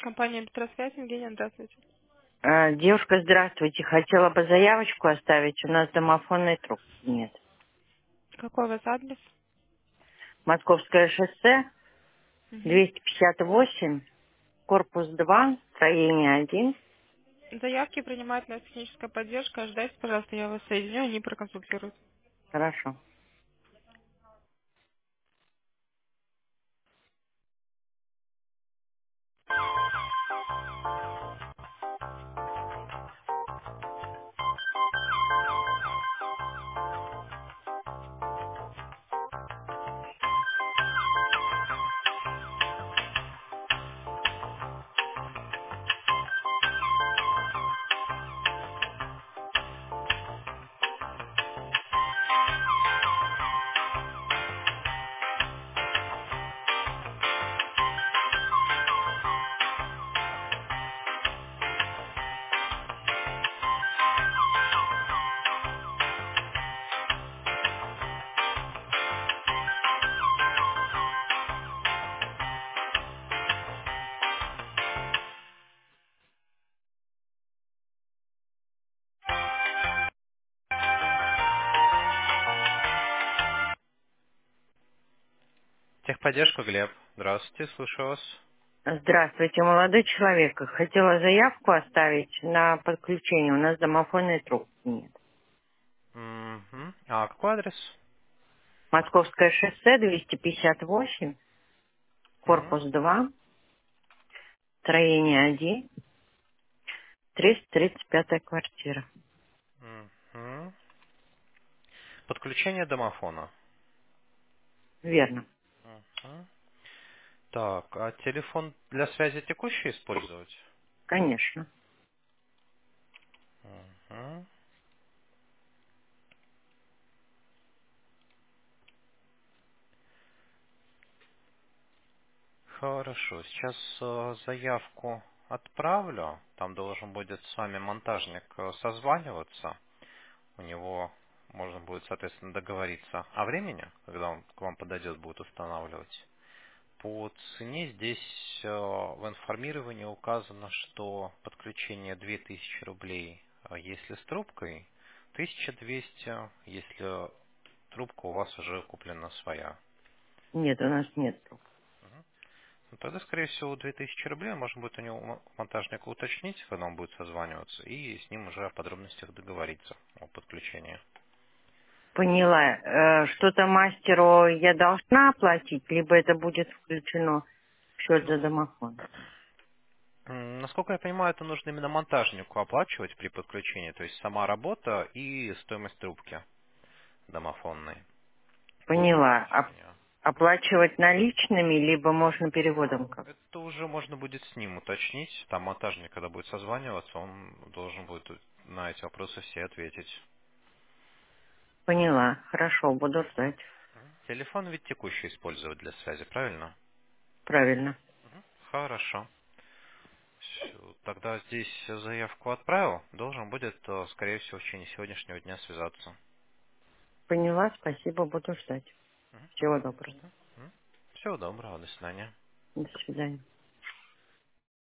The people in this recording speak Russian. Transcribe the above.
Компания Петросвязь, Евгения, здравствуйте. Девушка, здравствуйте. Хотела бы заявочку оставить. У нас домофонной трубки нет. Какой у вас адрес? Московское шоссе, Мгм. 258, корпус 2, строение 1. Заявки принимает наша техническая поддержка. Ожидайте, пожалуйста, я вас соединю, они проконсультируют. Хорошо. Техподдержка, Глеб. Здравствуйте, слушаю вас. Здравствуйте, молодой человек. Хотела заявку оставить на подключение. У нас домофонной трубки нет. Мгм. А какой адрес? Московское шоссе, 258, Мгм. корпус 2, строение 1, 335 квартира. Мгм. Подключение домофона. Верно. Мгм. Так, а телефон для связи текущий использовать? Конечно. Мгм. Хорошо, сейчас заявку отправлю. Там должен будет с вами монтажник созваниваться. У него можно будет, соответственно, договориться о времени, когда он к вам подойдет, будет устанавливать. По цене здесь в информировании указано, что подключение 2000 рублей, если с трубкой, 1200, если трубка у вас уже куплена своя. Нет, у нас нет труб. Ну, тогда, скорее всего, 2000 рублей можно будет у него монтажника уточнить, когда он будет созваниваться, и с ним уже о подробностях договориться о подключении. Поняла. Что-то мастеру я должна оплатить, либо это будет включено в счет за домофон? Насколько я понимаю, это нужно именно монтажнику оплачивать при подключении, то есть сама работа и стоимость трубки домофонной. По Поняла. подключению. Оплачивать наличными, либо можно переводом как? Это уже можно будет с ним уточнить. Там монтажник, когда будет созваниваться, он должен будет на эти вопросы все ответить. Поняла. Хорошо, буду ждать. Телефон ведь текущий использовать для связи, правильно? Правильно. Хорошо. Всё, тогда здесь заявку отправил. Должен будет, скорее всего, в течение сегодняшнего дня связаться. Поняла, спасибо, буду ждать. Всего доброго. Всего доброго, до свидания. До свидания.